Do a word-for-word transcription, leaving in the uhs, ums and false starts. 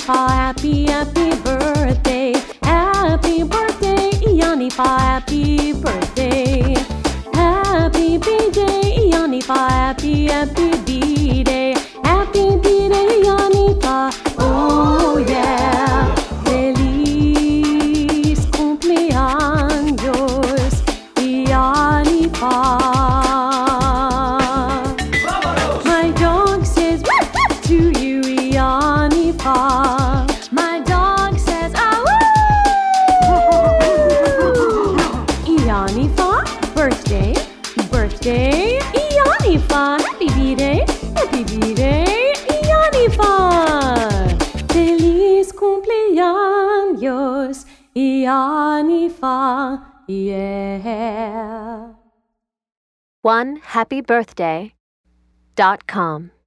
Yanifa, happy, happy birthday. Happy birthday, Yanifa, happy birthday. Happy B-Day, Yanifa, happy, happy B-Day. Happy B-Day, Yanifa, oh yeah. Feliz cumpleaños, Yanifa. My dog says woof, woof to you, Yanifa. My dog says ah woo. Yanifa, birthday, birthday, Yanifa. Happy B-Day, happy B-Day, Yanifa. Feliz cumpleaños, Yanifa, yeah. one happy birthday dot com